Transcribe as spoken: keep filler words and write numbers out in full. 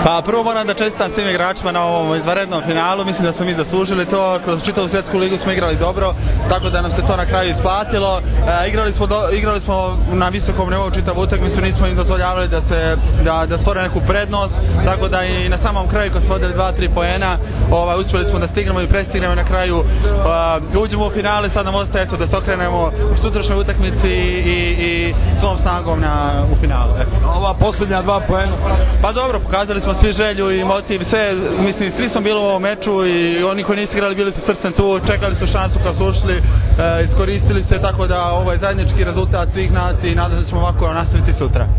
Pa prvo moram da čestitam svim igračima na ovom izvanrednom finalu, mislim da smo mi zaslužili to, kroz čitavu svjetsku ligu smo igrali dobro, tako da nam se to na kraju isplatilo. E, igrali, smo do, igrali smo na visokom nivou čitavu utakmicu, nismo im dozvoljavali da, se, da, da stvore neku prednost, tako da i na samom kraju kad smo vodili dva tri poena, ovaj, uspjeli smo da stignemo i prestignemo na kraju, uh, uđemo u finale, sad nam ostaje eto, da se okrenemo u sutrašnjoj utakmici i, i svom snagom na, u finalu. Eto. Ova posljednja dva poena? Pa dobro, pokazali smo svi želju i motiv, sve, mislim, svi smo bili u ovom meču i oni koji nisu igrali bili su srcem tu, čekali su šansu kad su ušli, e, iskoristili su je, tako da ovo je zajednički rezultat svih nas i nadam se da ćemo ovako nastaviti sutra.